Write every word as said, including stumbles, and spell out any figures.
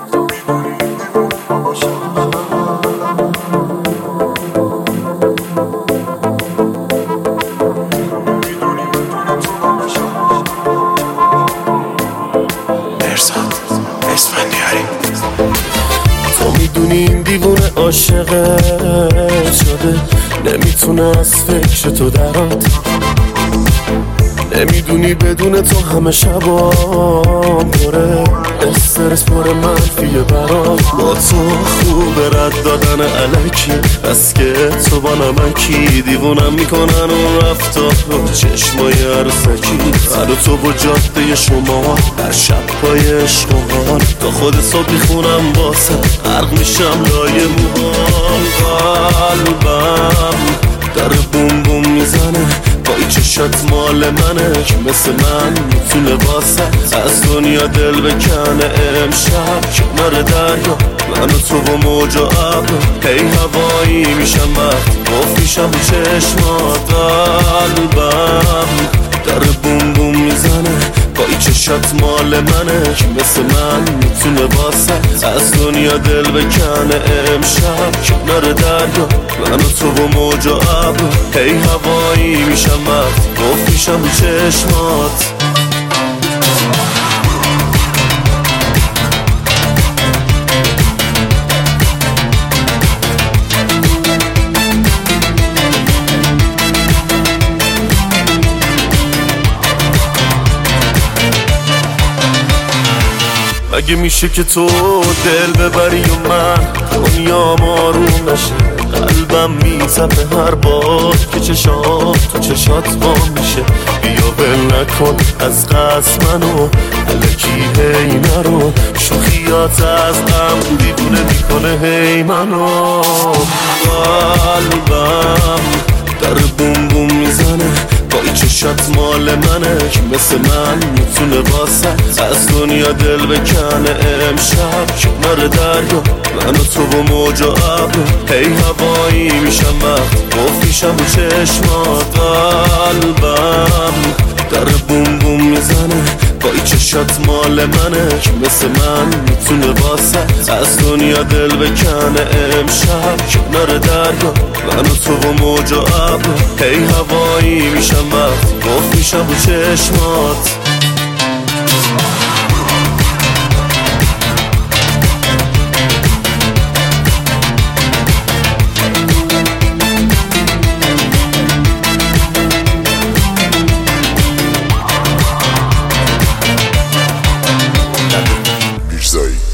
تو میدونی این دیوونه عاشقت شده، نمیتونه از فکر تو درات. نمیدونی بدون تو همه شبام پره استرس پر منفیه برات. با تو خوبه رد دادن علکی، بس که تو با نمکی دیوونم میکنن اون رفتار رو چشمای عروسکی. من و تو با جاده شما در شب پای عشق و حال، تا خود صبح میخونم واسه غرق میشم لای موهام. قلبم داره بوم بوم میزنه، با این چشات مال منه که مثل من میتونه واسه از دنیا دل بکنه. امشب کنار دریا من و تو با موج و ابر هی هوایی میشم وقتی گفت میشم رو چشمات. قلبم داره بوم بوم میزنه، با این چشات مال منه که مثل من میتونه واسه از دنیا دل بکنه. امشب کنار دریا من و تو با موج و ابر هی هوایی میشم وقتی گفت میشم رو چشمات. مگه میشه که تو دل ببری و من دنیا آروم نشه؟ قلبم میتپه هر بار که چشات تو چشات با میشه. بیا ول نکن از قصد منو الکی هی نرو، شوخیات از غم دیوونه میکنه هی منو. قلبم داره بوم بوم میزنه، با این چشات مال منه که مثل من میتونه واسه از دنیا دل بکنه. امشب کنار دریا من و تو با موج و ابر هی هوایی میشم وقتی گفت میشم رو چشمات. قلبم داره بوم بوم میزنه، با این چشات مال منه که مثل من میتونه واسه از دنیا دل بکنه. امشب کنار دریا من و تو با موج و ابر هی هوایی میشم وقتی گفت میشم رو چشمات. Say